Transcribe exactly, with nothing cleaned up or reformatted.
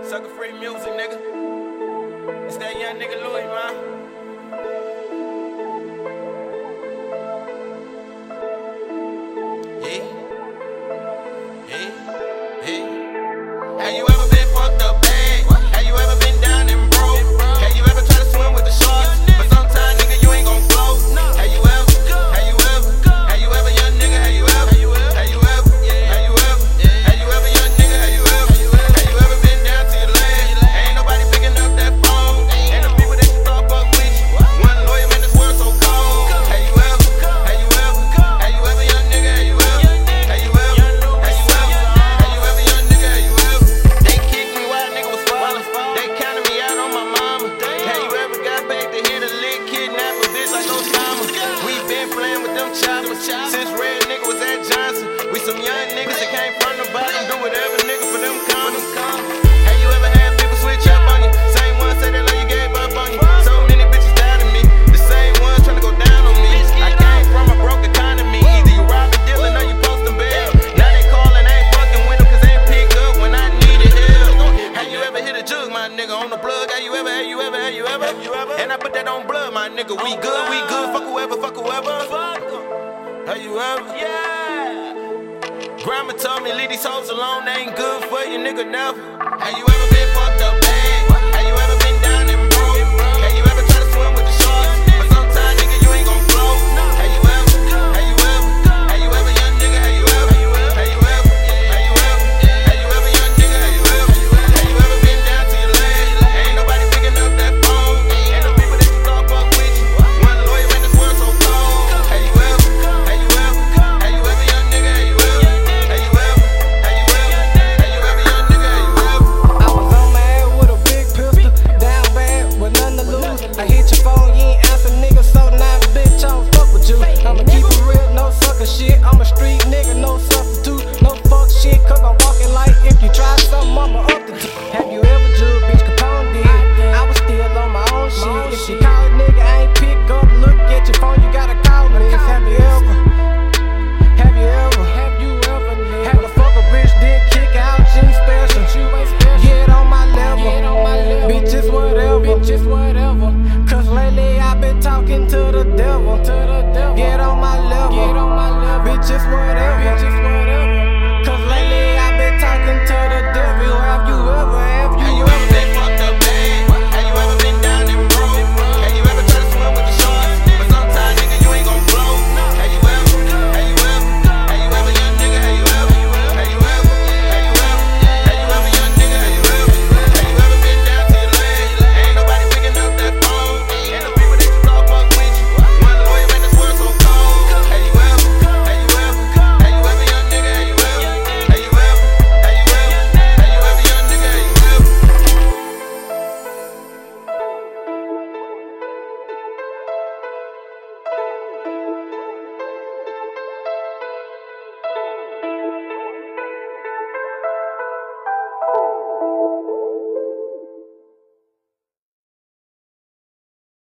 Sucker free music, nigga. It's that young nigga Louis, man. Yeah. Yeah. Yeah. Have you ever been fucked up bad? Have you ever been down and broke? Have you ever tried to swim with the sharks? But sometimes, nigga, you ain't gon' float. Have you ever? Have you ever? Have you ever, young nigga? Have you ever? Have you ever? Have you ever? Have you ever? Have you ever, young nigga? Have you ever? Have you ever been down to your last? Ain't nobody picking up that phone. And the people that you thought fuck with you, one lawyer man, this world so cold. Have you ever? Have you ever? Have you ever, young nigga? Have you ever? Have you ever? Have you ever? Have you ever, young nigga? Have you ever? They kicked me while a nigga was falling. They counted me out on my mama. Have you ever got back to hit a lick, kidnap a bitch like Osama? We been playing with them choppers since Red nigga was at Johnson. We some young niggas that came from the bottom, do whatever nigga for them condoms. Have you ever had people switch up on you? Same ones say they love you, gave up on you. So many bitches doubted me, the same ones trying to go down on me. I came from a broke economy, either you robbing, dealing, or you posting bail. Now they calling, I ain't fucking with them cause they ain't pick up when I needed help. Have you ever hit a jug, my nigga, on the plug? Have you ever, have you ever, have you ever? Have you ever? And I put that on blood, my nigga. We good, we good, fuck whoever, fuck whoever. Have you ever? Yeah. Grandma told me leave these hoes alone, they ain't good for you, nigga, never. Have you ever been fucked up?